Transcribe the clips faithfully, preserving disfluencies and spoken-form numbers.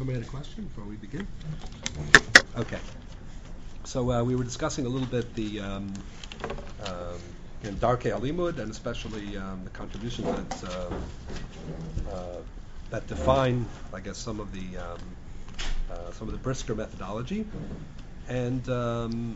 somebody had a question before we begin? Okay. So uh, we were discussing a little bit the um, um, in Darkei Alimud, and especially um, the contributions that um, uh, that define, I guess, some of the um, uh, some of the Brisker methodology, and um,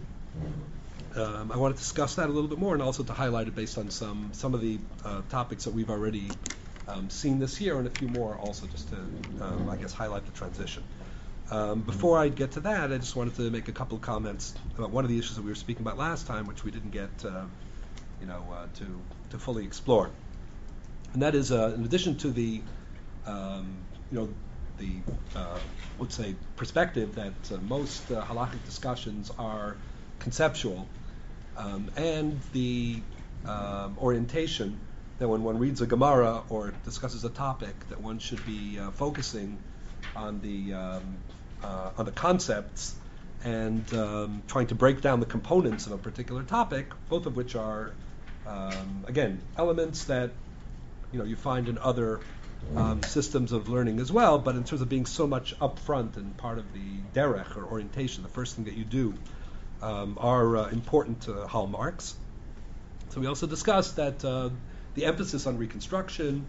um, I want to discuss that a little bit more, and also to highlight it based on some some of the uh, topics that we've already um, seen this year, and a few more also, just to um, I guess highlight the transition. Um, before I get to that, I just wanted to make a couple of comments about one of the issues that we were speaking about last time, which we didn't get, uh, you know, uh, to to fully explore. And that is, uh, in addition to the, um, you know, the uh, let's say perspective that uh, most uh, halakhic discussions are conceptual, um, and the um, orientation that when one reads a Gemara or discusses a topic, that one should be uh, focusing on the um, uh, on the concepts and um, trying to break down the components of a particular topic, both of which are um, again elements that you know you find in other um, systems of learning as well. But in terms of being so much upfront and part of the derech or orientation, the first thing that you do um, are uh, important uh, hallmarks. So we also discussed that uh, the emphasis on reconstruction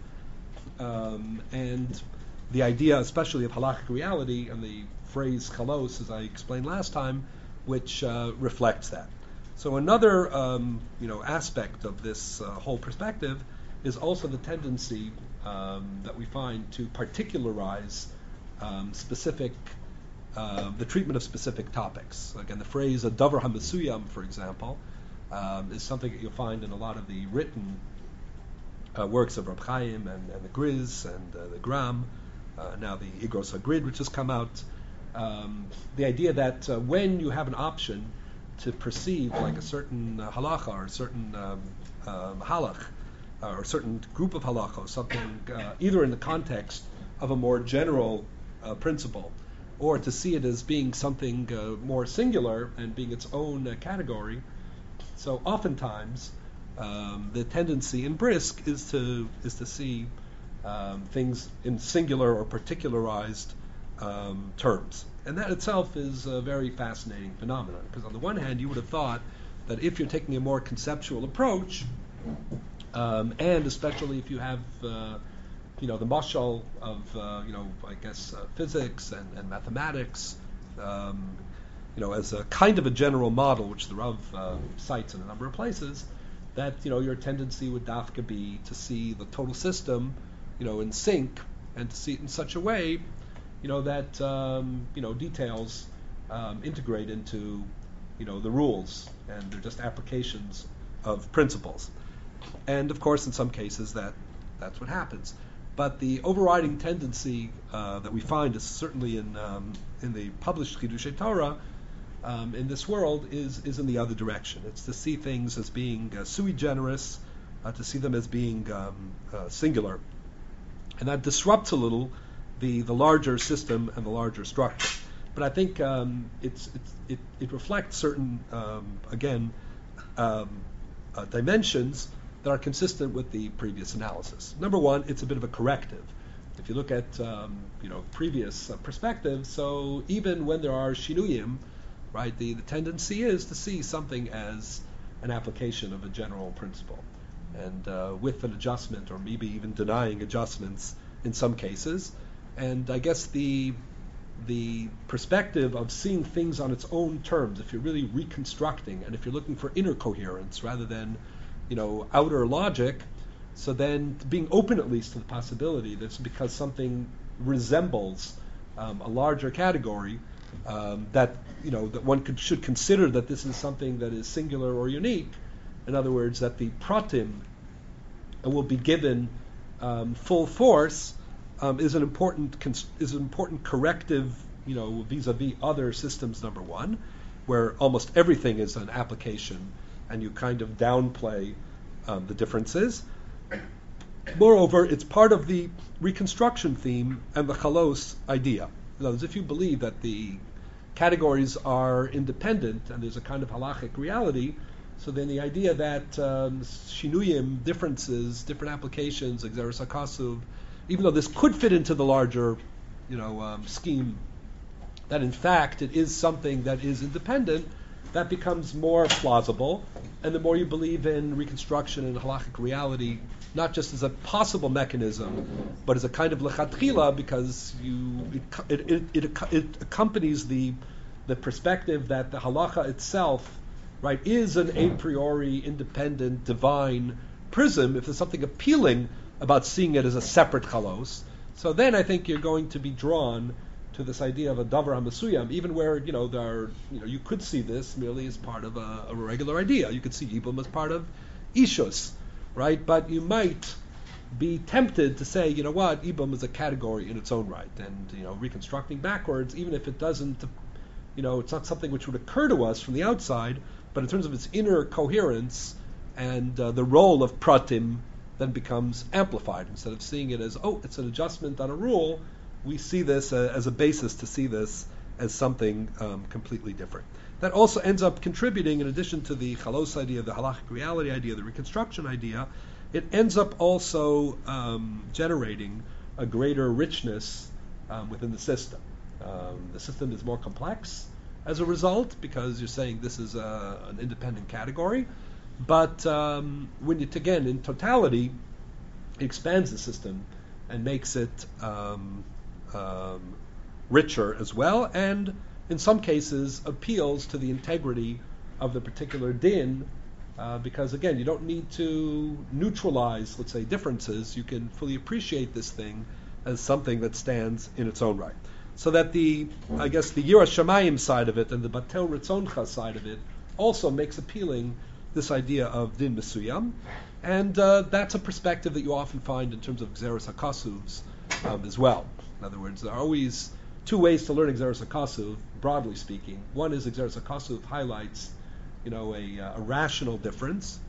um, and the idea, especially of halakhic reality, and the phrase chalos, as I explained last time, which uh, reflects that. So another, um, you know, aspect of this uh, whole perspective is also the tendency um, that we find to particularize um, specific, uh, the treatment of specific topics. Again, the phrase a davar hamasuyam, for example, um, is something that you'll find in a lot of the written uh, works of Reb Chaim and, and the Griz and uh, the Gram. Uh, now the Igros HaGrid, which has come out, um, the idea that uh, when you have an option to perceive like a certain uh, halacha or a certain um, um, halach uh, or a certain group of halachos, something uh, either in the context of a more general uh, principle, or to see it as being something uh, more singular and being its own uh, category. So oftentimes um, the tendency in Brisk is to is to see Um, things in singular or particularized um, terms. And that itself is a very fascinating phenomenon, because on the one hand you would have thought that if you're taking a more conceptual approach, um, and especially if you have uh, you know, the mashal of uh, you know, I guess uh, physics and, and mathematics um, you know, as a kind of a general model, which the Rav uh, cites in a number of places, that you know your tendency would dafka be to see the total system you know, in sync, and to see it in such a way, you know, that um, you know details um, integrate into, you know, the rules, and they're just applications of principles. And of course, in some cases, that that's what happens. But the overriding tendency uh, that we find is certainly in um, in the published Chidushei Torah um, in this world is is in the other direction. It's to see things as being uh, sui generis, uh, to see them as being um, uh, singular. And that disrupts a little the, the larger system and the larger structure. But I think um, it's, it's, it, it reflects certain, um, again, um, uh, dimensions that are consistent with the previous analysis. Number one, it's a bit of a corrective. If you look at um, you know previous uh, perspectives, so even when there are shinuyim, right, the, the tendency is to see something as an application of a general principle. And uh, with an adjustment, or maybe even denying adjustments in some cases. And I guess the the perspective of seeing things on its own terms, if you're really reconstructing, and if you're looking for inner coherence rather than, you know, outer logic, so then being open at least to the possibility that it's because something resembles um, a larger category, um, that you know that one could should consider that this is something that is singular or unique. In other words, that the pratim will be given um, full force um, is an important cons- is an important corrective, you know, vis-a-vis other systems. Number one, where almost everything is an application, and you kind of downplay um, the differences. Moreover, it's part of the reconstruction theme and the chalos idea. In other words, if you believe that the categories are independent and there's a kind of halachic reality, so then the idea that um, shinuyim, differences, different applications, exeris hakasuv, even though this could fit into the larger you know, um, scheme, that in fact it is something that is independent, that becomes more plausible. And the more you believe in reconstruction and halachic reality, not just as a possible mechanism, but as a kind of lechatchila, because you it it, it, it, it accompanies the the perspective that the halacha itself, right, is an a priori independent divine prism. If there's something appealing about seeing it as a separate chalos, so then I think you're going to be drawn to this idea of a davar hamasuyam, even where, you know, there are, you know, you could see this merely as part of a, a regular idea. You could see Yibum as part of Ishus, right? But you might be tempted to say, you know what, Yibum is a category in its own right, and, you know, reconstructing backwards, even if it doesn't, you know, it's not something which would occur to us from the outside, but in terms of its inner coherence and uh, the role of pratim, then becomes amplified. Instead of seeing it as, oh, it's an adjustment on a rule, we see this uh, as a basis to see this as something um, completely different. That also ends up contributing, in addition to the chalos idea, the halachic reality idea, the reconstruction idea, it ends up also um, generating a greater richness um, within the system. Um, the system is more complex as a result, because you're saying this is a, an independent category. But um, when it, again, in totality, it expands the system and makes it um, um, richer as well, and in some cases appeals to the integrity of the particular din, uh, because again, you don't need to neutralize, let's say, differences. You can fully appreciate this thing as something that stands in its own right. So that the, I guess, the Yiras Shamayim side of it and the Batel Ritzoncha side of it also makes appealing this idea of din mesuyam, and uh, that's a perspective that you often find in terms of Gzeres HaKasuvs um, as well. In other words, there are always two ways to learn Gzeres HaKasuv, broadly speaking. One is Gzeres HaKasuv highlights, you know, a, a rational difference.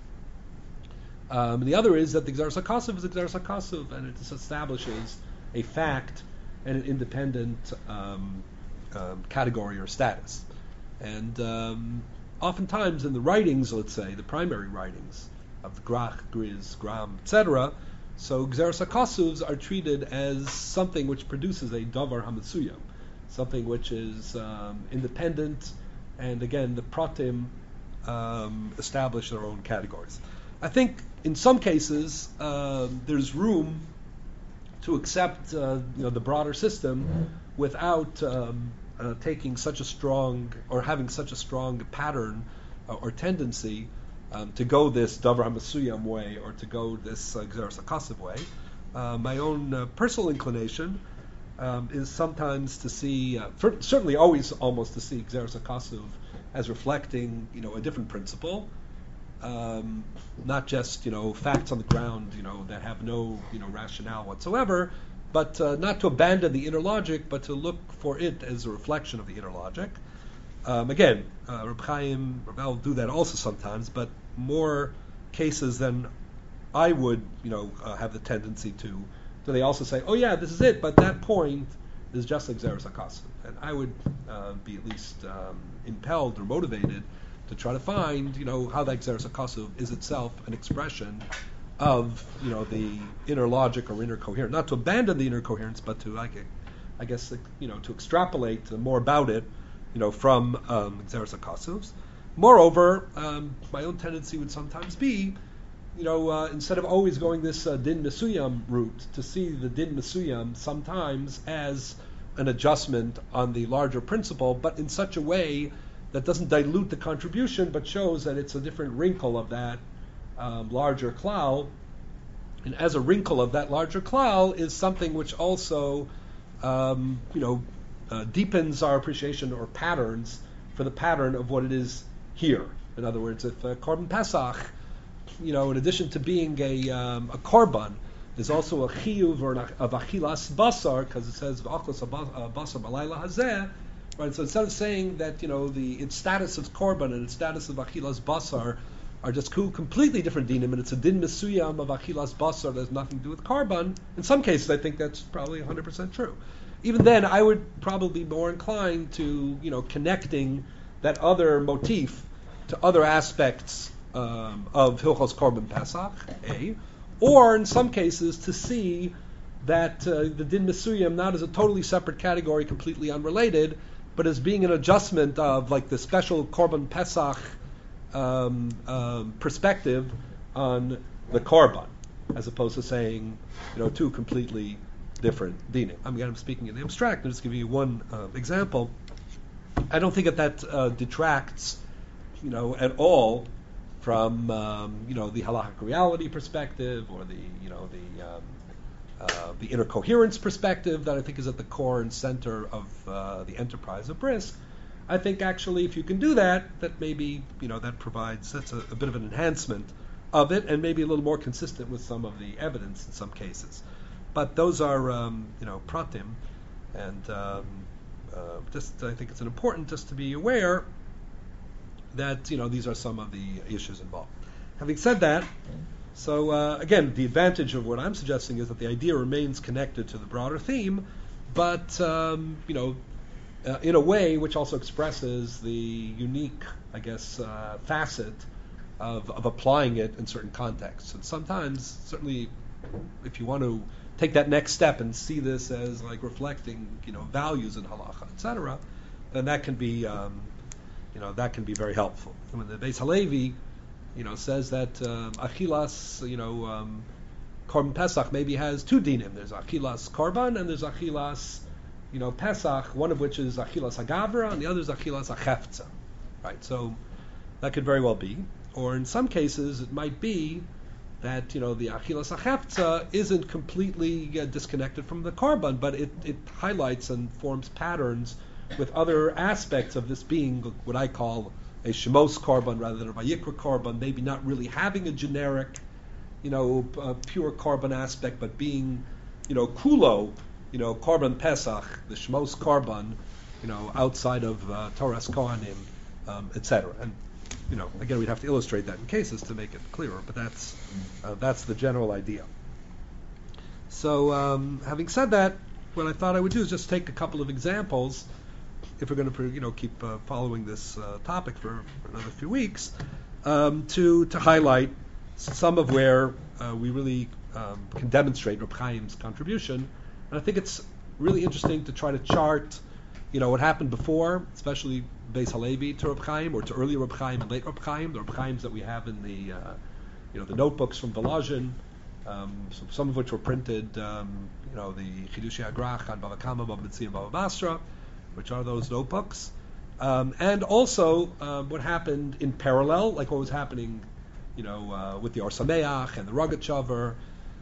Um, and the other is that the Gzeres HaKasuv is a Gzeres HaKasuv, and it just establishes a fact and an independent um, um, category or status. And um, oftentimes in the writings, let's say, the primary writings of the Grach, Griz, Gram, et cetera, so Gzeres HaKasuvs are treated as something which produces a davar hamasuyam, something which is um, independent, and again, the pratim um, establish their own categories. I think in some cases uh, there's room to accept uh, you know, the broader system without um, uh, taking such a strong, or having such a strong pattern uh, or tendency Um, to go this davar hamasuyam way, or to go this uh, Gzeres HaKasuv way. Uh, my own uh, personal inclination um, is sometimes to see, uh, for, certainly always almost to see Gzeres HaKasuv as reflecting, you know, a different principle, um, not just, you know, facts on the ground, you know, that have no, you know, rationale whatsoever, but uh, not to abandon the inner logic, but to look for it as a reflection of the inner logic. Um, again, uh, Reb Chaim, Reb Al do that also sometimes, but more cases than I would, you know, uh, have the tendency to. Do they also say, "Oh yeah, this is it," but that point is just like Gzeres HaKasuv, and I would uh, be at least um, impelled or motivated to try to find, you know, how that Gzeres HaKasuv is itself an expression of, you know, the inner logic or inner coherence. Not to abandon the inner coherence, but to, like, I guess, you know, to extrapolate more about it, you know, from um, Gzeres HaKasuvs. Moreover, um, my own tendency would sometimes be, you know, uh, instead of always going this uh, din mesuyam route, to see the din mesuyam sometimes as an adjustment on the larger principle, but in such a way that doesn't dilute the contribution, but shows that it's a different wrinkle of that um, larger klal. And as a wrinkle of that larger klal is something which also, um, you know, uh, deepens our appreciation or patterns for the pattern of what it is here. In other words, if uh, Korban Pesach, you know, in addition to being a um, a korban, there's also a chiyuv or an, of achilas basar, because it says v'achlas basar b'layla hazeh. Right. So instead of saying that, you know, the its status of korban and its status of achilas basar are just two completely different dinim, and it's a din mesuyam of achilas basar that has nothing to do with korban. In some cases, I think that's probably one hundred percent true. Even then, I would probably be more inclined to, you know, connecting that other motif to other aspects um, of Hilchos Korban Pesach, A, or in some cases to see that uh, the din mesuyim not as a totally separate category, completely unrelated, but as being an adjustment of like the special Korban Pesach um, um, perspective on the Korban, as opposed to saying, you know, two completely different dinim. I'm, again, I'm speaking in the abstract. I'm just giving you one uh, example. I don't think that that uh, detracts, you know, at all from, um, you know, the halachic reality perspective or the, you know, the um, uh, the inner coherence perspective that I think is at the core and center of uh, the enterprise of Brisk. I think actually, if you can do that, that maybe, you know, that provides that's a, a bit of an enhancement of it, and maybe a little more consistent with some of the evidence in some cases. But those are, um, you know, pratim, and um, uh, just I think it's important just to be aware that, you know, these are some of the issues involved. Having said that, so uh, again, the advantage of what I'm suggesting is that the idea remains connected to the broader theme, but um, you know, uh, in a way which also expresses the unique, I guess, uh, facet of, of applying it in certain contexts. And sometimes, certainly, if you want to take that next step and see this as like reflecting, you know, values in halacha, et cetera, then that can be, um, you know, that can be very helpful. I mean, the Beis Halevi, you know, says that um, achilas, you know, um, Korban Pesach maybe has two dinim. There's achilas Korban and there's achilas, you know, Pesach. One of which is achilas Hagavra and the other is achilas Achefza, right? So that could very well be. Or in some cases, it might be that, you know, the achilas Achefza isn't completely uh, disconnected from the Korban, but it, it highlights and forms patterns with other aspects of this being what I call a Shemos Korban rather than a Vayikra Korban, maybe not really having a generic, you know, uh, pure Korban aspect, but being, you know, Kulo, you know, Korban Pesach, the Shemos Korban, you know, outside of uh, Torah's Kohanim, um, et cetera. And, you know, again, we'd have to illustrate that in cases to make it clearer, but that's uh, that's the general idea. So, um, having said that, what I thought I would do is just take a couple of examples if we're going to, you know, keep uh, following this uh, topic for, for another few weeks, um, to to highlight some of where uh, we really um, can demonstrate Reb Chaim's contribution. And I think it's really interesting to try to chart, you know, what happened before, especially Beis Halevi to Reb Chaim, or to early Reb Chaim and late Reb Chaim, the Reb Chaims that we have in the, uh, you know, the notebooks from Volozhin, um, so some of which were printed, um, you know, the Chidushei Agrach on Bava Kama, Bava Metzia, and Bava Basra, which are those notebooks, um, and also um, what happened in parallel, like what was happening, you know, uh, with the Or Sameach and the Rogachover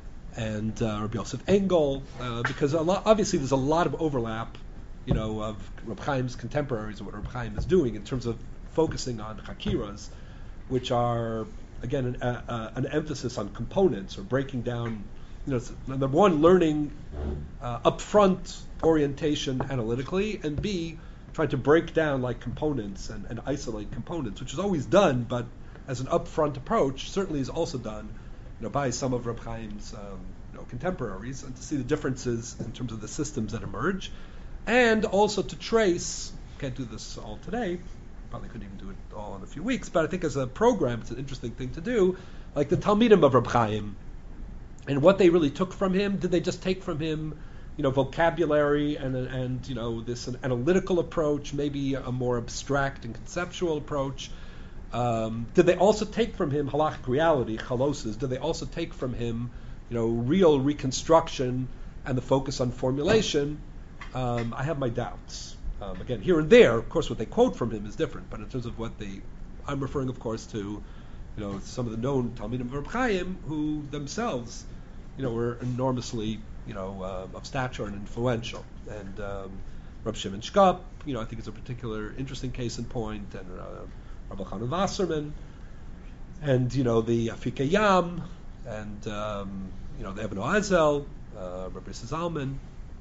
and uh, Rabbi Yosef Engel, uh, because a lot, obviously there's a lot of overlap, you know, of Reb Chaim's contemporaries and what Reb Chaim is doing in terms of focusing on chakiras, which are again an, uh, uh, an emphasis on components or breaking down. You know, number one, learning uh, upfront orientation analytically, and B, trying to break down like components and, and isolate components, which is always done, but as an upfront approach, certainly is also done, you know, by some of Reb Chaim's um, you know, contemporaries, and to see the differences in terms of the systems that emerge, and also to trace. Can't do this all today. Probably couldn't even do it all in a few weeks, but I think as a program, it's an interesting thing to do, like the Talmidim of Reb Chaim. And what they really took from him, did they just take from him, you know, vocabulary and, and you know, this an analytical approach, maybe a more abstract and conceptual approach? Um, did they also take from him halachic reality, chaloses? Did they also take from him, you know, real reconstruction and the focus on formulation? Um, I have my doubts. Um, again, here and there, of course, what they quote from him is different, but in terms of what they, I'm referring, of course, to, you know, some of the known Talmidim of Reb Chaim who themselves, you know, were enormously, you know, uh, of stature and influential. And um, Reb Shimon Shkop, you know, I think is a particular interesting case in point, and uh, Rabbi Chanan Wasserman, and, you know, the Afikei Yam, and, um, you know, the Eben Oazel, uh, Rabbi Zalman,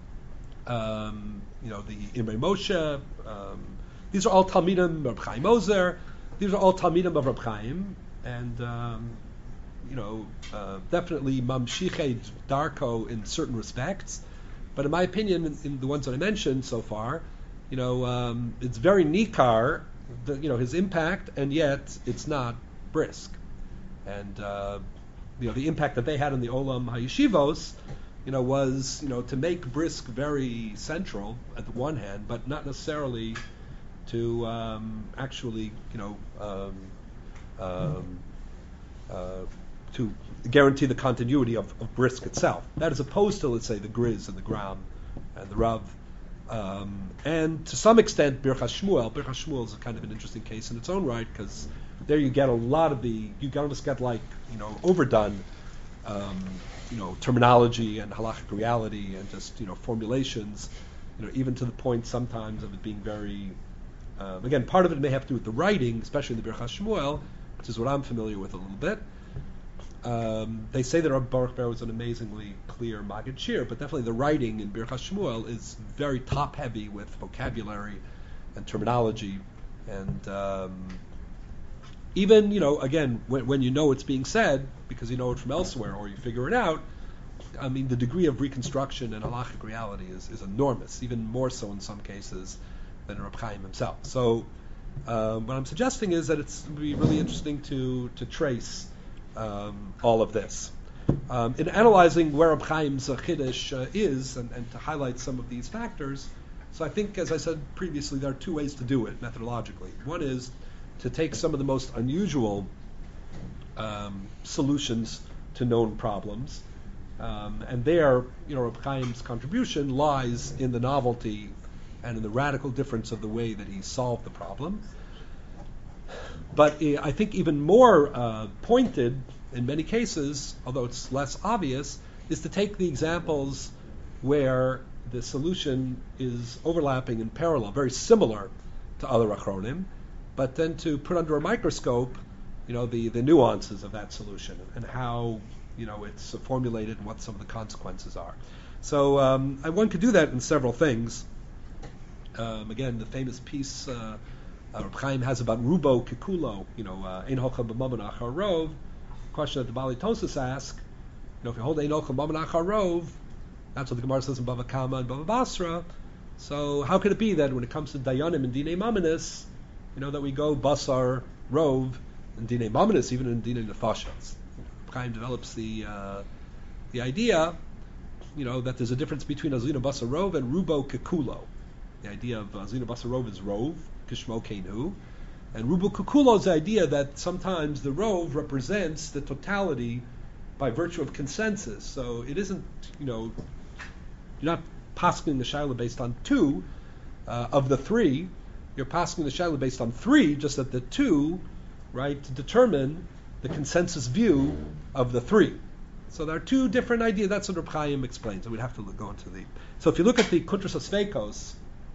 um, you know, the Imrei Moshe, um, these are all Talmidim, Reb Chaim Ozer, these are all Talmidim of Reb Chaim, and, um, you know, uh, definitely Mamshichei Darko in certain respects, but in my opinion, in, in the ones that I mentioned so far, you know, um, it's very Nikar, the, you know, his impact, and yet it's not Brisk. And, uh, you know, the impact that they had in the Olam HaYeshivos, you know, was, you know, to make brisk very central at the one hand, but not necessarily to um, actually, you know, um, um, uh, to guarantee the continuity of, of brisk itself. That is opposed to, let's say, the Griz and the Gram and the Rav. Um, and to some extent, Birchas Shmuel. Birchas Shmuel is a kind of an interesting case in its own right, because there you get a lot of the, you almost get like, you know, overdone, um, you know, terminology and halachic reality and just, you know, formulations, you know, even to the point sometimes of it being very, um, again, part of it may have to do with the writing, especially in the Birchas Shmuel, which is what I'm familiar with a little bit. Um, they say that Rabbi Baruch Ber was an amazingly clear Maggid Shir, but definitely the writing in Birchas Shmuel is very top-heavy with vocabulary and terminology, and um, even, you know, again, when, when you know it's being said, because you know it from elsewhere, or you figure it out, I mean, the degree of reconstruction and halachic reality is, is enormous, even more so in some cases than Reb Chaim himself. So um, what I'm suggesting is that it's be really interesting to, to trace Um, all of this. Um, in analyzing where Reb Chaim's uh, Chiddush uh, is, and, and to highlight some of these factors, so I think, as I said previously, there are two ways to do it methodologically. One is to take some of the most unusual um, solutions to known problems, um, and there, you know, Reb Chaim's contribution lies in the novelty and in the radical difference of the way that he solved the problem. But uh, I think even more uh, pointed in many cases, although it's less obvious, is to take the examples where the solution is overlapping in parallel, very similar to other achronim, but then to put under a microscope, you know, the, the nuances of that solution and how, you know, it's uh, formulated and what some of the consequences are. So um, and one could do that in several things. Um, again, the famous piece uh, Uh, Reb Chaim has about rubo kikulo, you know, ein hocha b'mammon achar rov. Question that the Bali Tosas ask, you know, if you hold ein hocha b'mammon achar rov, that's what the Gemara says in Bava Kama and Bava Basra. So how could it be that when it comes to dayanim and dinei mammonis, you know, that we go basar rov and dinei mammonis, even in dinei nefashos? Reb Chaim develops the uh, the idea, you know, that there's a difference between azina basar rov and rubo kikulo. The idea of azina basar rov is rov, Kishmo Kenu, and Rubu Kukulo's idea that sometimes the rov represents the totality by virtue of consensus. So it isn't, you know, you're not pasking the shaila based on two uh, of the three. You're pasking the shaila based on three, just that the two, right, to determine the consensus view of the three. So there are two different ideas. That's what Reb Chaim explains. So we'd have to go into the. So if you look at the Kuntras Asveikos,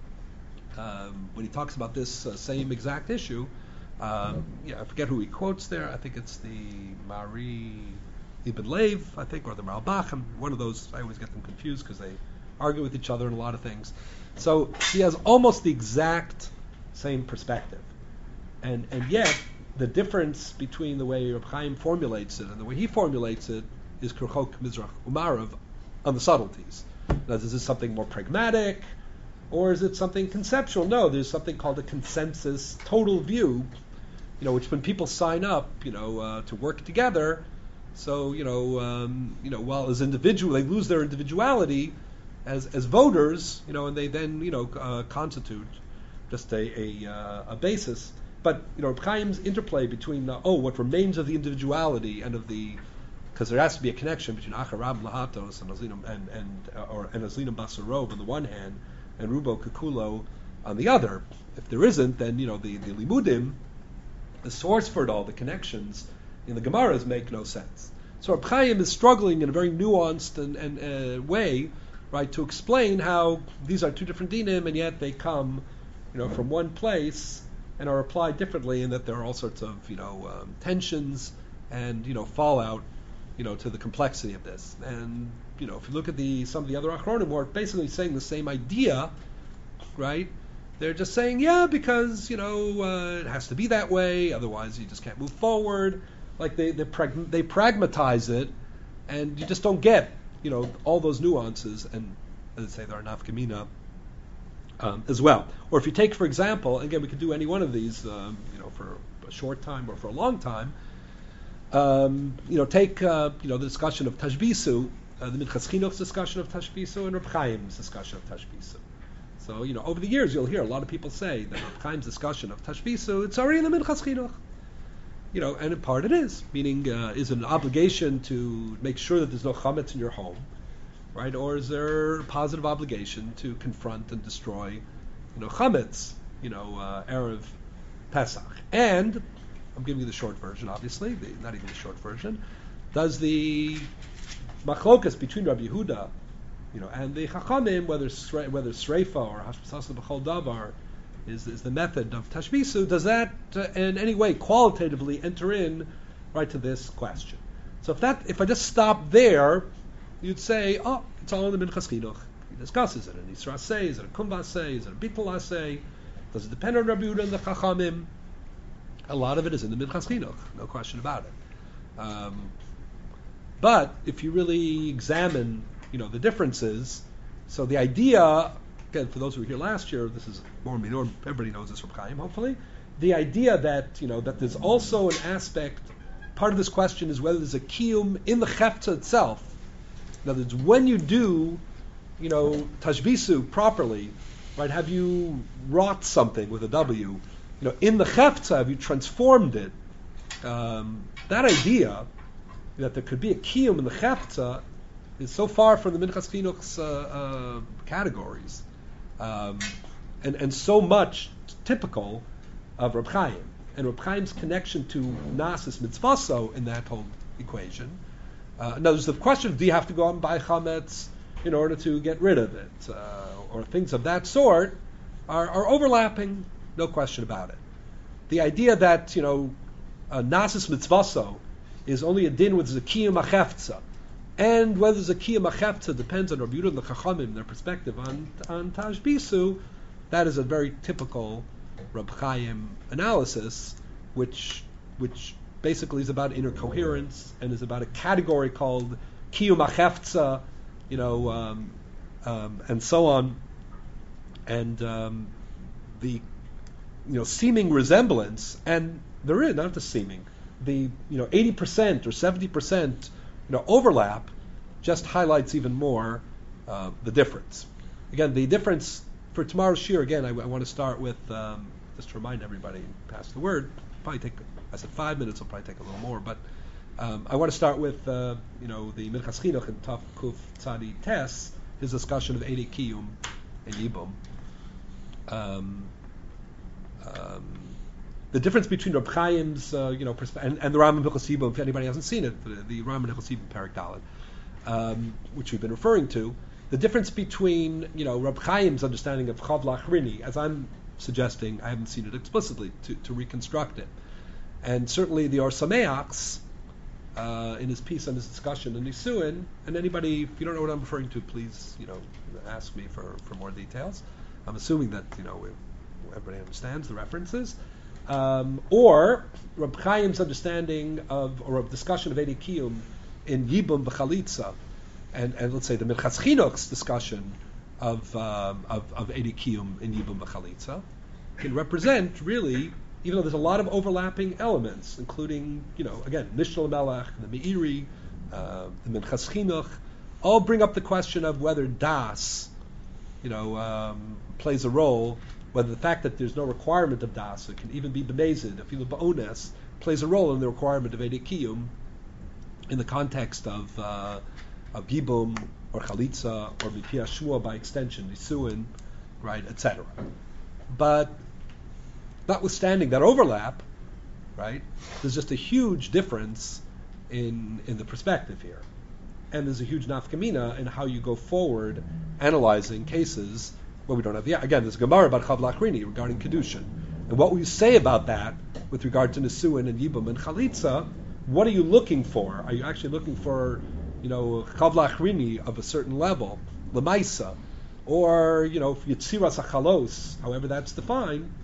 Um, when he talks about this uh, same exact issue, um, yeah, I forget who he quotes there. I think it's the Mari Ibn Lev, I think, or the Malbach. One of those, I always get them confused because they argue with each other in a lot of things. So he has almost the exact same perspective. And and yet, the difference between the way Reb Chaim formulates it and the way he formulates it is Kirchok Mizrach Umarav on the subtleties. Now, is this something more pragmatic? Or is it something conceptual? No, there's something called a consensus total view, you know, which when people sign up, you know, uh, to work together, so, you know, um, you know, while as individual, they lose their individuality as as voters, you know, and they then, you know, uh, constitute just a a, uh, a basis. But, you know, Chaim's interplay between, uh, oh, what remains of the individuality and of the, because there has to be a connection between Acharab Lahatos and Azlinam and, and, uh, or, and Azlinam Basarov on the one hand, and Rubo Kikulo on the other. If there isn't, then, you know, the, the limudim, the source for it all, the connections in the Gemaras make no sense. So Reb Chaim is struggling in a very nuanced and, and uh, way, right, to explain how these are two different dinim, and yet they come, you know, from one place and are applied differently, and that there are all sorts of, you know, um, tensions and, you know, fallout, you know, to the complexity of this. And, you know, if you look at the some of the other achronim who are basically saying the same idea, right? They're just saying, yeah, because, you know, uh, it has to be that way, otherwise you just can't move forward. Like they they, prag- they pragmatize it, and you just don't get, you know, all those nuances, and as I say, there are nafkamina um, as well. Or if you take, for example, again, we could do any one of these, um, you know, for a short time or for a long time. Um, you know, take uh, you know the discussion of tashbisu uh, the Minchas Chinuch's discussion of Tashbisu and Reb Chaim's discussion of Tashbisu. So, you know, over the years you'll hear a lot of people say that Reb Chaim's discussion of Tashbisu, it's already in the Minchas Chinuch. You know, and in part it is, meaning uh, is it an obligation to make sure that there's no chametz in your home, right? Or is there a positive obligation to confront and destroy, you know, chametz, you know, uh, Erev Pesach? And I'm giving you the short version, obviously, the, not even the short version. Does the machlokas between Rabbi Yehuda, you know, and the Chachamim, whether sre- whether Sreifa or Hashbasasa B'chol Davar is is the method of Tashbisu, does that uh, in any way qualitatively enter in right to this question? So if that if I just stop there, you'd say, oh, it's all in the Minchas Chinuch. He discusses it. An Isra say, is it a Kumva say, is it a Bittul say? Does it depend on Rabbi Yehuda and the Chachamim? A lot of it is in the Minchas Chinuch, no question about it. Um, but if you really examine, you know, the differences, so the idea, again, for those who were here last year, this is more minor, everybody knows this from Chaim, hopefully, the idea that, you know, that there's also an aspect, part of this question is whether there's a kiyum in the chefta itself. In other words, when you do, you know, tashbisu properly, right, have you wrought something with a W, you know, in the chefta, have you transformed it? Um, that idea that there could be a kiyum in the chefta is so far from the Minchas Chinuch's uh, uh, categories, um, and, and so much typical of Reb Chaim, and Reb Chaim's connection to Nasis Mitzvaso in that whole equation. Uh, now, there's the question of do you have to go out and buy chametz in order to get rid of it, uh, or things of that sort are, are overlapping, no question about it. The idea that, you know, uh, Nasis Mitzvaso is only a din with Zakiyah Machefza, and whether Zakiyah Machefza depends on Rabbi Yehuda and the Chachamim, their perspective on on Tashbisu, that is a very typical Reb Chaim analysis, which which basically is about inner coherence and is about a category called Kiyum Machefza, you know, um, um, and so on, and um, the you know seeming resemblance, and there is not the seeming, the you know eighty percent or seventy percent you know overlap just highlights even more uh, the difference. Again, the difference for tomorrow's shir, again, I, I want to start with um, just to remind everybody, pass the word. Probably take, I said five minutes. It'll probably take a little more, but um, I want to start with uh, you know the Minchas Chinuch and Taf Kuf Tzadi Tes, his discussion of Eidei Kiyum and Yibum. Um, um, the difference between Reb Chaim's uh, you know persp- and, and the Rambam Hilchos Yibum, if anybody hasn't seen it, the, the Rambam Hilchos Yibum Perek Dalet, um, which we've been referring to, the difference between you know Reb Chaim's understanding of Chav Lachrini, as I'm suggesting, I haven't seen it explicitly, to, to reconstruct it. And certainly the Or Sameachs, uh, in his piece on his discussion in Nisuin, and anybody, if you don't know what I'm referring to, please, you know, ask me for, for more details. I'm assuming that, you know, everybody understands the references. Um, or Reb Chaim's understanding of, or of discussion of Eidei Kiyum in Yibum V'Chalitza, and, and let's say the Minchas Chinuch's discussion of um, of, of Eidei Kiyum in Yibum V'Chalitza can represent really, even though there's a lot of overlapping elements, including, you know, again, Mishnah Melech, the Meiri, uh, the Minchas Chinuch, all bring up the question of whether Das, you know, um, plays a role, whether the fact that there's no requirement of Das, it can even be B'mezid, if you Ba'ones, plays a role in the requirement of Eidei Kiyum in the context of uh, of Yibum, or Chalitza, or Mipia Shua by extension, Nisuin, right, et cetera. But notwithstanding that overlap, right, there's just a huge difference in in the perspective here. And there's a huge nafkamina in how you go forward analyzing cases where we don't have, yeah, again, there's a Gemara about Chav Lachrini regarding Kedushin. And what will you say about that with regard to Nisuin and Yibum and Chalitza? What are you looking for? Are you actually looking for, you know, Chav Lachrini of a certain level, Lemaisa, or, you know, Yitziras HaChalos, however that's defined,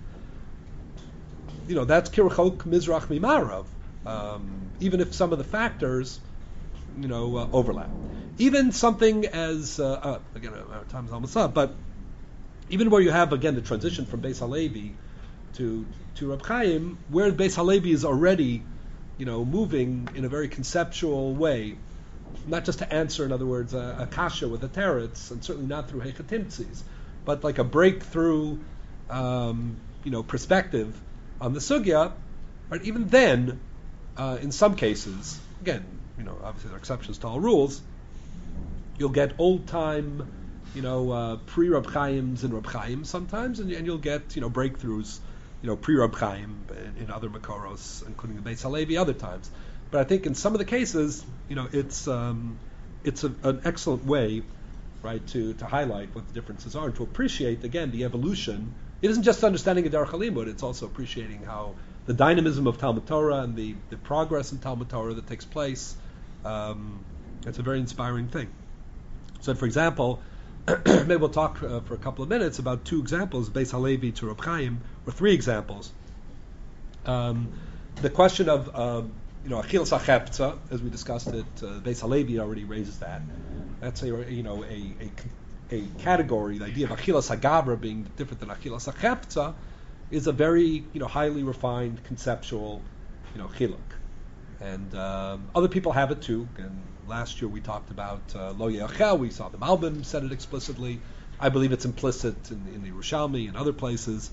you know, that's Kirchok Mizrach Mimarav, um, even if some of the factors, you know, uh, overlap. Even something as, uh, uh, again, our time's almost up, but even where you have, again, the transition from Beis Halevi to, to Reb Chaim, where Beis Halevi is already, you know, moving in a very conceptual way not just to answer, in other words, a, a kasha with a teretz, and certainly not through hechatimtzis, but like a breakthrough, um, you know, perspective on the sugya. Right? Even then, uh, in some cases, again, you know, obviously there are exceptions to all rules. You'll get old-time, you know, uh, pre-Rab Chaim's and Rab Chaim sometimes, and, and you'll get, you know, breakthroughs, you know, pre-Rab Chaim in, in other Makoros, including the Beis Halevi, other times. But I think in some of the cases, you know, it's um, it's a, an excellent way, right, to, to highlight what the differences are and to appreciate, again, the evolution. It isn't just understanding a Derech HaLimud, it's also appreciating how the dynamism of Talmud Torah and the, the progress in Talmud Torah that takes place, um, it's a very inspiring thing. So, for example, maybe we'll talk uh, for a couple of minutes about two examples, Beis Halevi to Reb Chaim, or three examples. Um, the question of, um, you know, Achilas HaCheptza, as we discussed it, uh, Beis Halevi already raises that. That's a, you know, a, a, a category, the idea of Achilas HaGavra being different than Achilas HaCheptza is a very, you know, highly refined conceptual, you know, chiluk. And um, other people have it too, and last year we talked about uh, Lo Ye'achel. We saw the Malbim said it explicitly. I believe it's implicit in, in the Yerushalmi and other places.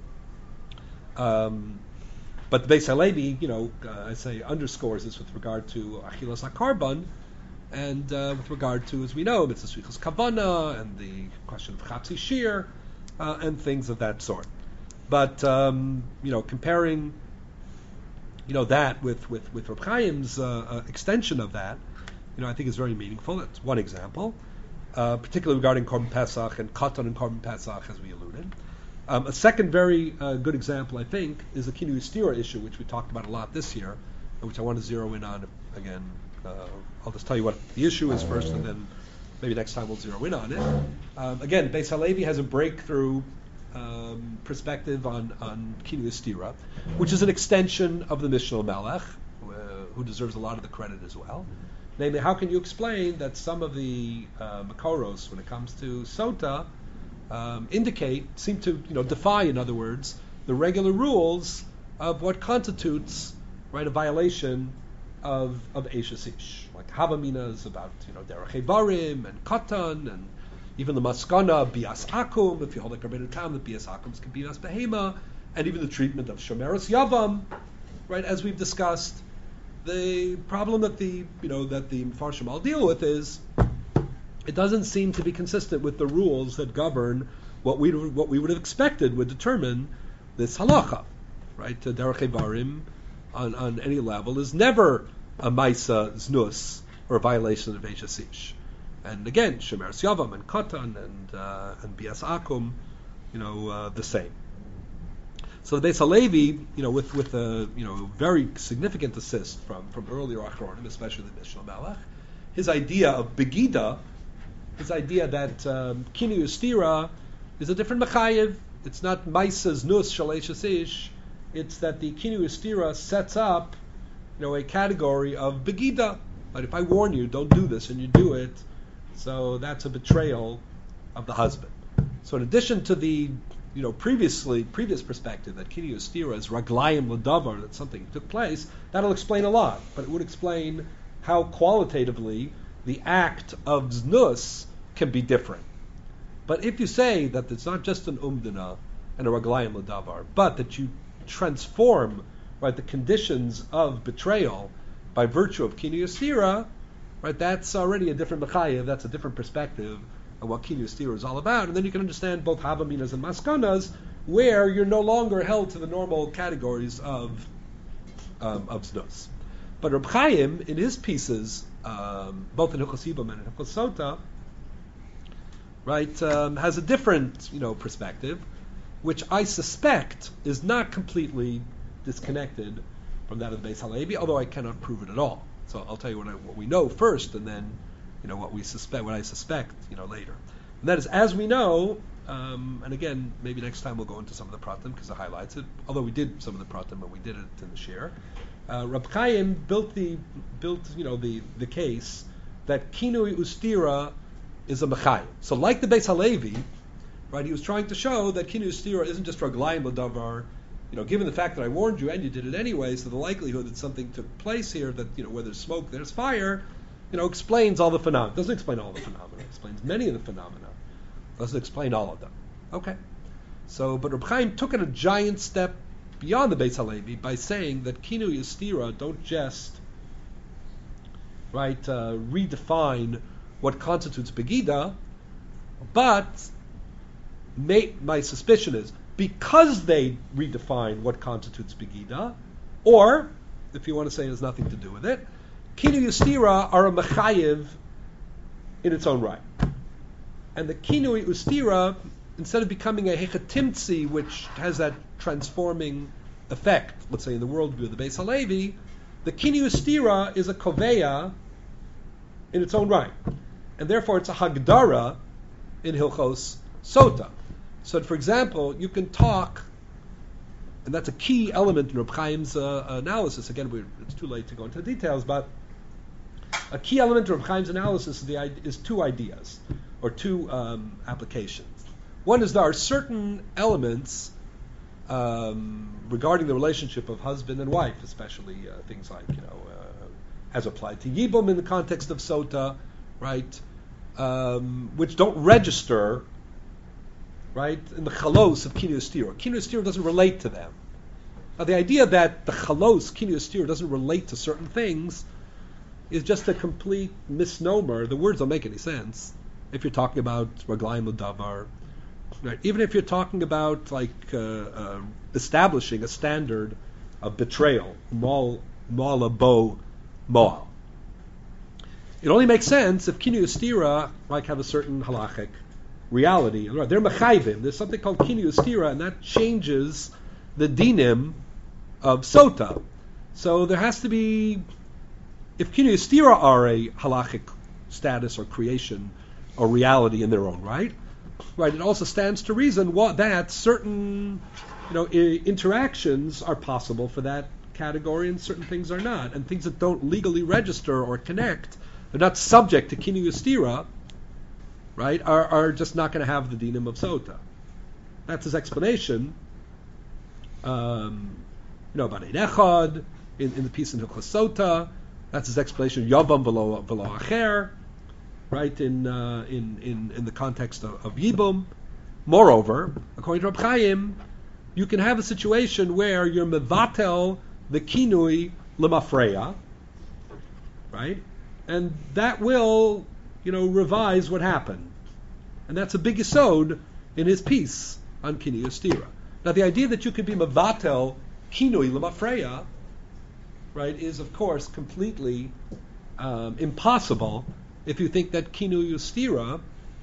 Um, but the Beis Halevi, you know, uh, I say underscores this with regard to Achilas HaKarban, and uh, with regard to, as we know, Mitzvah Svichas Kavana and the question of Chatzi Shir uh, and things of that sort. But um, you know, comparing, you know, that with with with Reb Chaim's uh, uh, extension of that, you know, I think is very meaningful. That's one example, uh, particularly regarding Korban Pesach and Katan and Korban Pesach, as we alluded. Um, a second very uh, good example, I think, is the Kinui Stira issue, which we talked about a lot this year, and which I want to zero in on again. Uh, I'll just tell you what the issue is first, and then maybe next time we'll zero in on it. Um, again, Beis Halevi has a breakthrough um, perspective on, on Kinui Stira, which is an extension of the Mishnah Melech, uh, who deserves a lot of the credit as well. Namely, how can you explain that some of the uh, Makoros, when it comes to Sota, um, indicate, seem to, you know, defy, in other words, the regular rules of what constitutes, right, a violation of of Eishes Ish, like Havaminas about, you know, Derech Barim and Katan, and even the Maskana Bias Akum, if you hold like Rabbeinu Tam, the Bias Akums can be Bias Behema, and even the treatment of Shomeros Yavam, right, as we've discussed. The problem that the, you know, that the Mefarshim all deal with is it doesn't seem to be consistent with the rules that govern what we what we would have expected would determine this halacha, right? Derech Barim on, on any level is never a Maisa Znus or a violation of Eishes Ish. And again, Shomeros Yavam and Katan and uh, and Bias Akum, you know, uh, the same. So the Beis Halevi, you know, with with a you know very significant assist from from earlier Achronim, especially the Mishnah Melech, his idea of Begida, his idea that um, Kinui Stira is a different Mechayev. It's not Maisa Znus Shel Eishes Ish. It's that the Kinui Stira sets up, you know, a category of Begida. But if I warn you, don't do this, and you do it, so that's a betrayal of the husband. So in addition to the you know, previously, previous perspective that Kinui Stira is raglayim l'davar, that something took place, that'll explain a lot. But it would explain how qualitatively the act of znus can be different. But if you say that it's not just an umdana and a raglayim l'davar, but that you transform, right, the conditions of betrayal by virtue of Kinui Stira, right, that's already a different mechayev, that's a different perspective of what Kinui Stira is all about, and then you can understand both Havaminas and Maskanas, where you're no longer held to the normal categories of um, of Znus. But Reb Chaim, in his pieces, um, both in Hilchos Yibam and in Hilchos Sota, right, um, has a different, you know, perspective, which I suspect is not completely disconnected from that of the Beis Halevi, although I cannot prove it at all. So I'll tell you what, I, what we know first, and then, you know, what we suspect, what I suspect, you know, later. And that is, as we know, um, and again, maybe next time we'll go into some of the pratim because it highlights it. Although we did some of the pratim, but we did it in the share. Uh, Reb Chaim built the built, you know, the the case that Kinui Ustira is a mechayim. So, like the Beis Halevi, right? He was trying to show that Kinui Ustira isn't just raglayim l'davar. You know, given the fact that I warned you and you did it anyway, so the likelihood that something took place here, that, you know, where there's smoke, there's fire. you know, explains all the phenomena. Doesn't explain all the phenomena. It explains many of the phenomena. Doesn't explain all of them. Okay. So, but Reb Chaim took it a giant step beyond the Beis Halevi by saying that Kinu Yistira don't just, right, uh, redefine what constitutes Begida, but may, my suspicion is, because they redefine what constitutes Begida, or, if you want to say it has nothing to do with it, Kinu Yustira are a Mechayiv in its own right. And the Kinu Yustira, instead of becoming a Hechatimtzi, which has that transforming effect, let's say in the worldview of the Beis Halevi, the Kinu Yustira is a Koveya in its own right. And therefore it's a Hagdara in Hilchos Sota. So, for example, you can talk, and that's a key element in Reb Chaim's uh, analysis. Again, we're, it's too late to go into the details, but a key element of Reb Chaim's analysis is, the, is two ideas, or two um, applications. One is there are certain elements um, regarding the relationship of husband and wife, especially uh, things like, you know, uh, as applied to Yibum in the context of Sota, right, um, which don't register, right, in the chalos of Kinu Yistira. Kinu Yistira doesn't relate to them. Now, the idea that the chalos, Kinu Yistira, doesn't relate to certain things is just a complete misnomer. The words don't make any sense if you're talking about Raglayim L'Davar. Right? Even if you're talking about like uh, uh, establishing a standard of betrayal, Mal Bo Moal. It only makes sense if Kinu Yistira like have a certain halachic reality. They're mechayvim. There's something called Kinu Yistira, and that changes the dinim of Sota. So there has to be, if Kinu Yistira are a halachic status or creation or reality in their own right, right, it also stands to reason what, that certain, you know, I- interactions are possible for that category and certain things are not. And things that don't legally register or connect, they're not subject to Kinu Yistira, right, are, are just not going to have the dinim of Sota. That's his explanation. Um, you know, about Ein Echad, in, in the piece in Hilchos Sota. That's his explanation, Yabam v'lo v'lo Acher, right, in, uh, in, in, in the context of, of Yibum. Moreover, according to Reb Chaim, you can have a situation where you're mevatel the kinui lemafreya, right, and that will, you know, revise what happened. And that's a big yesod in his piece on Kinu Yistira. Now, the idea that you could be mevatel kinui lemafreya, right, is of course completely um, impossible if you think that Kinu Yistira,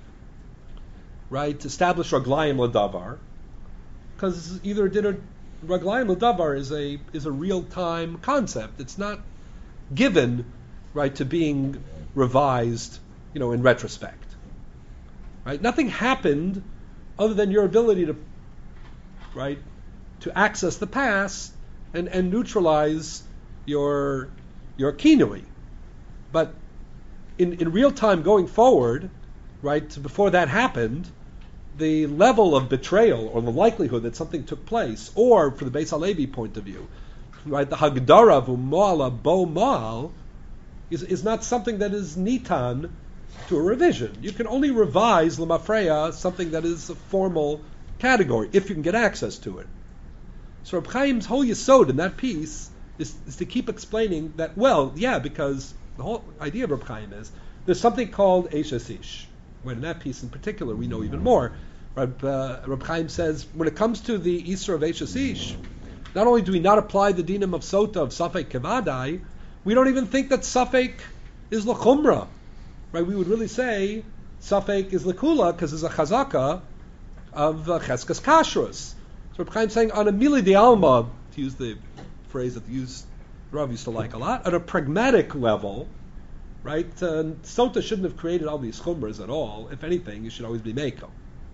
right, establish Raglayim L'Davar, because either did a Raglayim L'Davar is a is a real time concept. It's not given, right, to being revised, you know, in retrospect. Right? Nothing happened other than your ability to, right, to access the past and, and neutralize your your kinui. But in, in real time going forward, right, before that happened, the level of betrayal or the likelihood that something took place, or for the Beis Halevi point of view, right, the Hagdara of U'moala Bo Moal is, is not something that is nitan to a revision. You can only revise L'Mafreya, something that is a formal category, if you can get access to it. So Reb Chaim's whole yesod in that piece is, is to keep explaining that, well, yeah, because the whole idea of Reb Chaim is there's something called Eishes Ish. When in that piece in particular we know even more. Reb, uh, Reb Chaim says, when it comes to the Isra of Eishes Ish, not only do we not apply the dinim of Sota of Safek Kevadai, we don't even think that Safek is L'chumra. Right? We would really say Safek is L'kula because there's a chazaka of uh, Cheskas Kashrus. So Reb Chaim saying on a Mili de Alma, to use the phrase that the use, Rav used to like a lot, at a pragmatic level, right? Uh, Sota shouldn't have created all these chumras at all. If anything, you should always be Meiko.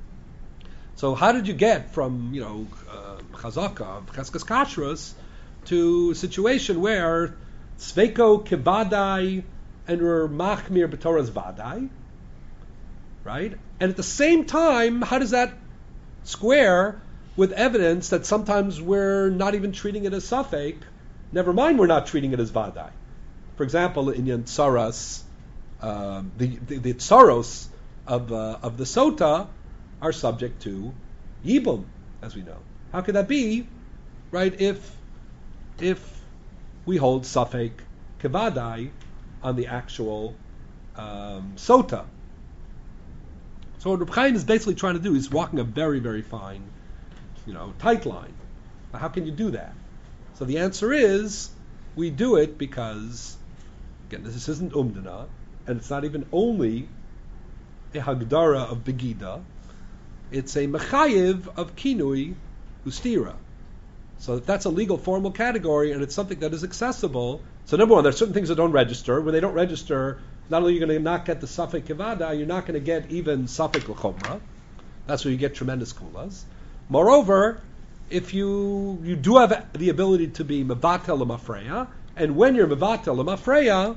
So how did you get from, you know, uh, Chazaka, Cheskas Kashrus, to a situation where Sveko Kevadai and Ur Machmir B'Torah's Vadai, right? And at the same time, how does that square with evidence that sometimes we're not even treating it as Safek, never mind we're not treating it as Vadai? For example, in Yantsaras um, the, the the tsaros of uh, of the sota are subject to yibum, as we know. How could that be, right? If if we hold safek kevadai on the actual um, sota. So what Reb Chaim is basically trying to do is walking a very, very fine, you know, tight line. But how can you do that? So the answer is, we do it because, again, this isn't umdana, and it's not even only a hagdara of begida, it's a mechayiv of kinui ustira. So if that's a legal formal category, and it's something that is accessible. So number one, there are certain things that don't register. When they don't register, not only are you going to not get the safek kevada, you're not going to get even safek l'chomra. That's where you get tremendous kulas. Moreover, if you you do have the ability to be mevatel l'mafreya, and when you're mevatel l'mafreya,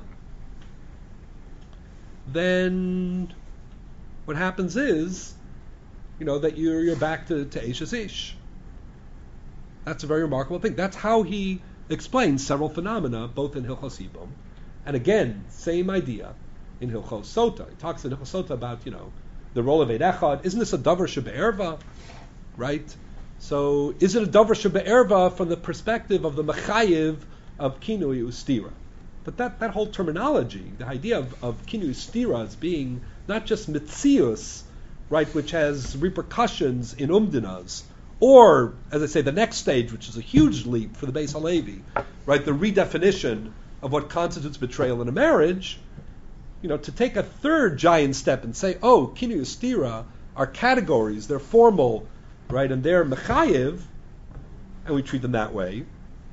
then what happens is, you know, that you're you're back to to eishes ish. That's a very remarkable thing. That's how he explains several phenomena, both in Hilchos Yibum, and again, same idea in Hilchos Sota. He talks in Hilchos Sota about, you know, the role of Eid Echad. Isn't this a davar shebe'erva, right? So, is it a davar shebe'erva from the perspective of the mechayiv of kinui ustira? But that, that whole terminology, the idea of, of kinui ustira as being not just mitzius, right, which has repercussions in umdinas, or, as I say, the next stage, which is a huge leap for the Beis Halevi, right, the redefinition of what constitutes betrayal in a marriage, you know, to take a third giant step and say, oh, kinui ustira are categories, they're formal, right, and they're mechayiv, and we treat them that way,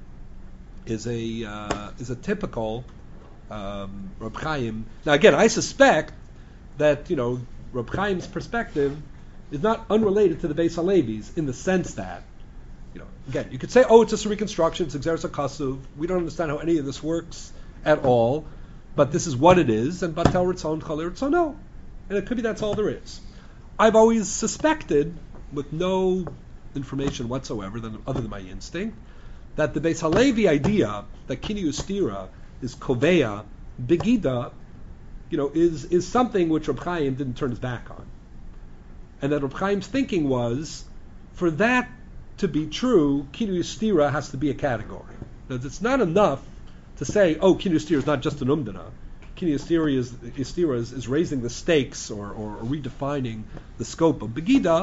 is a uh, is a typical um, Reb Chaim. Now, again, I suspect that, you know, Reb Chaim's perspective is not unrelated to the Beis Halevi's in the sense that, you know, again, you could say, oh, it's just a reconstruction, it's Exeris HaKasuv, we don't understand how any of this works at all, but this is what it is, and Batel Ritzon, Chaler Ritzon, no. And it could be that's all there is. I've always suspected, with no information whatsoever, than, other than my instinct, that the Beis Halevi idea that kinui ustira is koveya, begida, you know, is, is something which Reb Chaim didn't turn his back on. And that Reb Chaim's thinking was, for that to be true, kinui ustira has to be a category. Because it's not enough to say, oh, kinui ustira is not just an umdana. Kinui ustira is, ustira is, is raising the stakes or, or, or redefining the scope of begida.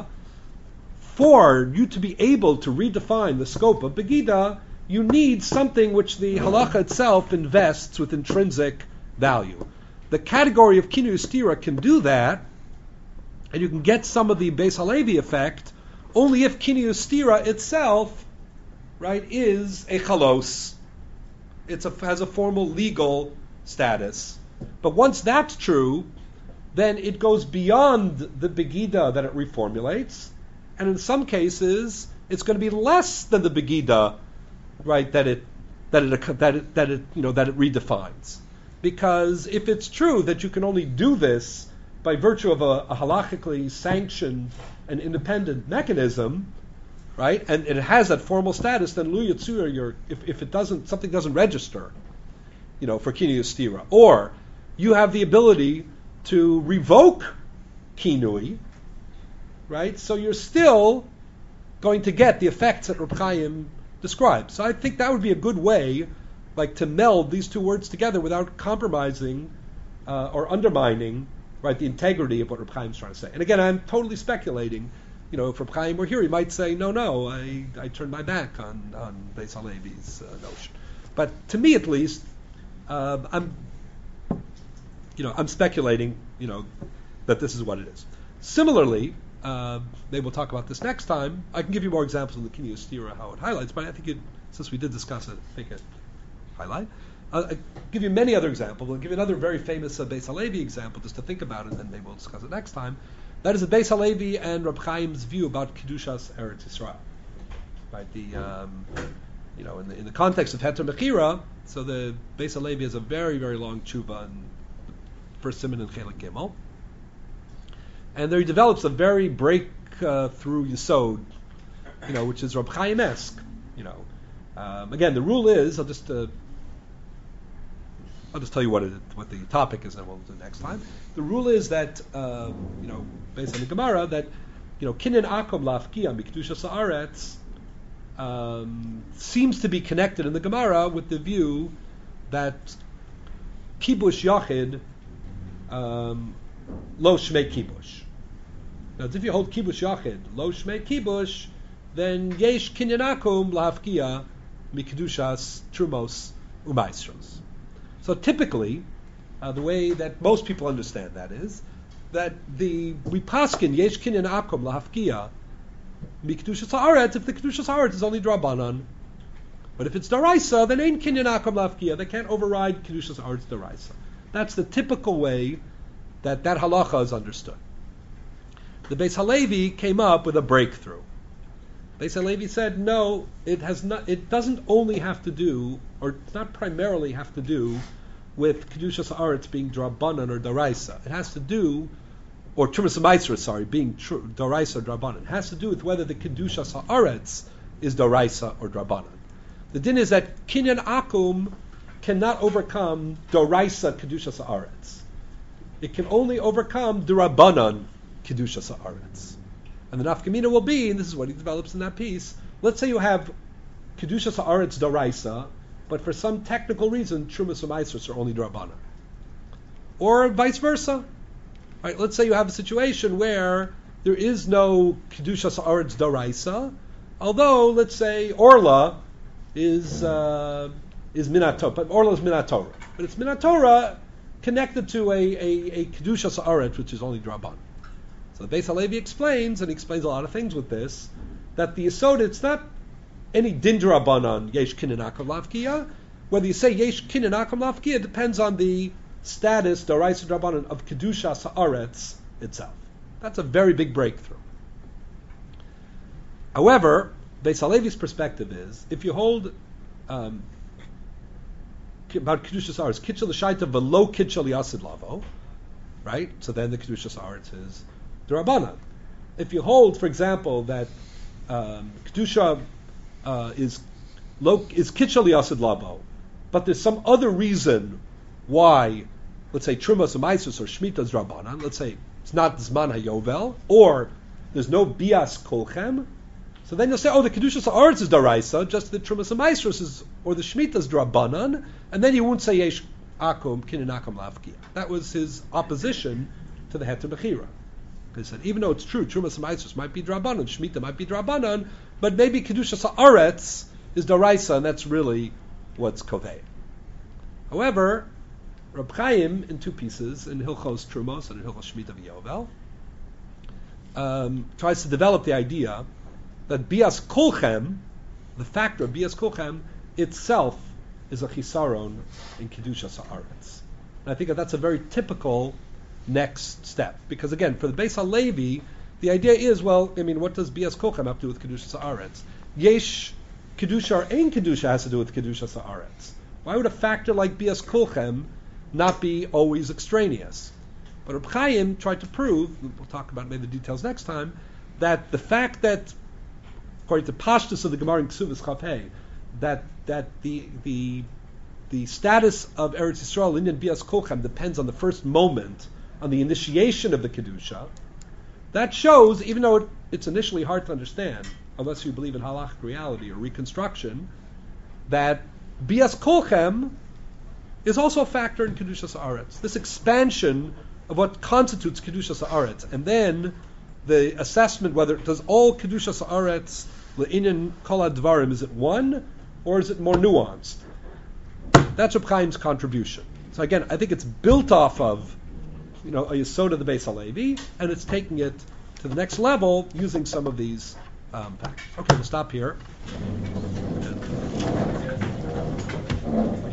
For you to be able to redefine the scope of begida, you need something which the halacha itself invests with intrinsic value. The category of kinui ustira can do that, and you can get some of the Beis Halevi effect only if kinui ustira itself, right, is a chalos. It has a formal legal status. But once that's true, then it goes beyond the begida that it reformulates, and in some cases, it's going to be less than the begida, right, that it that it that it that it you know that it redefines. Because if it's true that you can only do this by virtue of a, a halachically sanctioned and independent mechanism, right, and, and it has that formal status, then lu yitzur, you're if, if it doesn't something doesn't register, you know, for kinui ustira, or you have the ability to revoke kinui, right? So you're still going to get the effects that Reb Chaim describes. So I think that would be a good way, like, to meld these two words together without compromising uh, or undermining, right, the integrity of what Reb Chaim's trying to say. And again, I'm totally speculating. You know, if Reb Chaim were here, he might say, no, no, I, I turned my back on, on Beis Halevi's uh, notion. But to me, at least, uh, I'm, you know, I'm speculating, you know, that this is what it is. Similarly, Uh, maybe we'll talk about this next time. I can give you more examples of the kinui ustira, how it highlights, but I think it, since we did discuss it, I think it highlight. Uh, I'll give you many other examples. I'll give you another very famous uh, Beis Halevi example just to think about it, and then maybe we'll discuss it next time. That is the Beis Halevi and Reb Chaim's view about Kedushas Eretz Yisrael. Right, the um, you know, in the, in the context of Heter Mechira, so the Beis Halevi has a very, very long tshuva in the first siman in Chelik Gimel. And there he develops a very breakthrough uh, yesod, you know, which is Reb Chaim-esque. You know, um, again, the rule is, I'll just uh, I'll just tell you what it, what the topic is, and we'll do next time. The rule is that, uh, you know, based on the Gemara, that, you know, kinyan akom lafkia mikdusha sa'aretz um, seems to be connected in the Gemara with the view that kibush yachid um, lo shmei kibush. Now, if you hold kibush yachid lo shmei kibush, then yesh kinyan akom lafkia mikdushas trumos umaisros. So typically, uh, the way that most people understand that is that the we paskin yesh kinyan akom lahafkia mikdushas haaretz if the kedushas haaretz is only drabanan, but if it's daraisa, then ain't kinyan akom lahafkia. They can't override kedushas haaretz daraisa. That's the typical way that that halacha is understood. The Beis Halevi came up with a breakthrough. Beis Halevi said, no, it has not. It doesn't only have to do, or not primarily have to do, with kedushas haaretz being drabanan or daraisa. It has to do, or trumas ma'aser, sorry, being tr- daraisa or drabanan. It has to do with whether the kedushas haaretz is daraisa or drabanan. The din is that kinyan akum cannot overcome daraisa kedushas haaretz. It can only overcome drabanan kedushas haaretz. And the nafkamina will be, and this is what he develops in that piece, let's say you have kedushas haaretz daraisa, but for some technical reason, trumas and ma'aser are only drabana. Or vice versa. Right, let's say you have a situation where there is no kedushas haaretz daraisa, although, let's say, orla is uh, is minatora, but orla is minatora. But it's minatora connected to a, a, a kedushas haaretz, which is only drabana. So the Beis Halevi explains, and he explains a lot of things with this, that the yesod, it's not any din d'Rabbanan yesh kinyan akom lavkiya. Whether you say yesh kinyan akom lavkiya depends on the status daraisa d'Rabbanan of kedushas haaretz itself. That's a very big breakthrough. However, Beis Halevi's perspective is, if you hold um, about kedushas haaretz, kitchel l'shaita v'lo kitchel yasid lavo, right? So then the kedushas haaretz is d'Rabbanan. If you hold, for example, that um, kedusha uh, is lo, is kitchel yasid lavo, but there's some other reason why, let's say trumas and ma'aser or shmitas d'Rabbanan, let's say it's not zman hayovel, or there's no bias kolchem, so then you'll say, oh, the kedushas haaretz is daraisa, just the trumas and ma'aser is, or the shmitas d'Rabbanan, and then you won't say yesh akum kinyan akum lavkia. That was his opposition to the heter bechira. He said, even though it's true, trumas and ma'aser might be drabanan, shmita might be drabanan, but maybe kedushas haaretz is daraisa, and that's really what's kovei. However, Reb Chaim, in two pieces, in Hilchos Trumos and in Hilchos Shmita v'Yovel, um, tries to develop the idea that bias kolchem, the factor of bias kolchem itself, is a chisaron in kedushas haaretz. And I think that that's a very typical next step, because again, for the Beis Halevi, the idea is, well, I mean, what does bias kolchem have to do with kedushas haaretz? Yesh kedusha or ein kedusha has to do with kedushas haaretz. Why would a factor like bias kolchem not be always extraneous? But Reb Chaim tried to prove, we'll talk about maybe the details next time, that the fact that, according to Pashtus of the Gemara in Ksuvas Chafei, that that the the the status of Eretz Yisrael in bias kolchem depends on the first moment, on the initiation of the kedusha. That shows, even though it, it's initially hard to understand, unless you believe in halachic reality or reconstruction, that bias kolchem is also a factor in kedushas haaretz. This expansion of what constitutes kedushas haaretz, and then the assessment whether does all kedushas haaretz le'inyan kol hadvarim, is it one or is it more nuanced? That's Reb Chaim's contribution. So again, I think it's built off of, you know, a yesod of the Beis Halevi, and it's taking it to the next level using some of these um, factors. Okay, we'll stop here.